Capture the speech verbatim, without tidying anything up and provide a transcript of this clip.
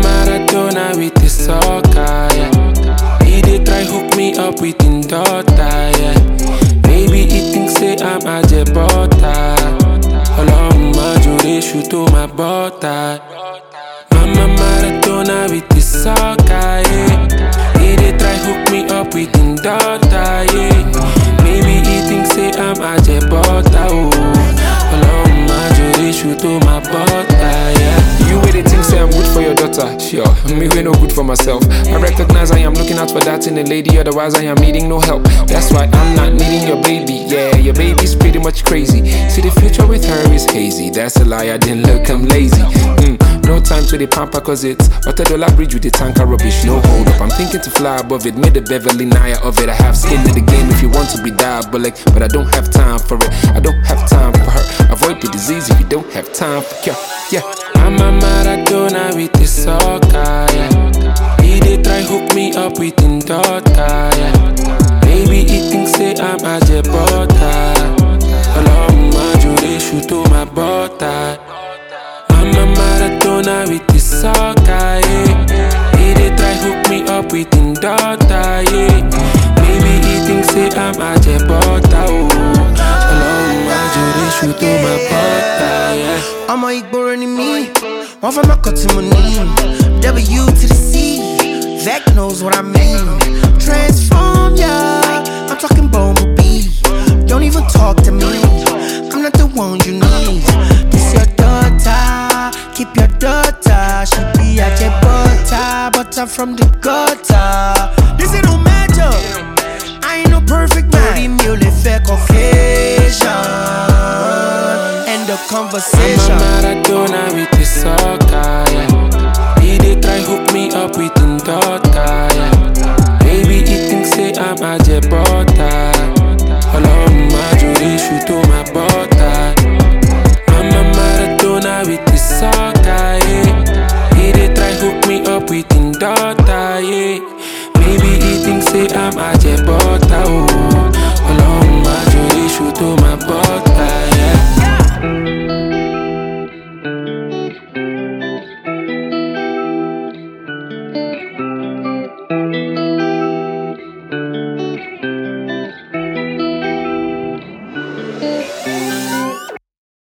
Maradona with the soccer, yeah. He dey try hook me up with him daughter, yeah. Maybe he thinks say I'm a jebota. Olorun Jure shoot to my butter. Mama Maradona with the soccer, yeah. He dey try hook me up with him daughter, yeah. Maybe he thinks say I'm a jebota, oh. Olorun Jure shoot to my butter, yeah. You really think say I'm good for your daughter? Sure, me we no good for myself. I recognize I am looking out for that in a lady, otherwise I am needing no help. That's why I'm not needing your baby. Yeah, your baby's pretty much crazy. See, the future with her is hazy. That's a lie, I didn't look, I'm lazy. Mm, no time to the pamper cause it's but a dollar bridge with the tanker rubbish. No hold up, I'm thinking to fly above it. Made the Beverly Naya of it. I have skin in the game if you want to be diabolic, but I don't have time for it. I don't have time for her. Avoid the disease if you don't have time for cure. Yeah. I'm a Maradona with the soccer, yeah. He dey try hook me up with him daughter, yeah. Maybe he thinks say I'm a jebota. Olorun Jure shoot to my butter. I'm a Maradona with the soccer, yeah. He dey try hook me up with him daughter, yeah. Maybe he thinks say I'm a jebota, oh. Olorun Jure shoot to my butter, yeah. I'm a Igbo in me. One from my cut to my knee. W to the C. Vec knows what I mean. Transform, yeah. I'm talking bumblebee. Don't even talk to me. I'm not the one you need. This your daughter. Keep your daughter. She be at your butter. But I'm from the gutter. This ain't no magic. I ain't no perfect man. Mieux les faits Caucasian. End of conversation. I'm a Maradona with the soccer.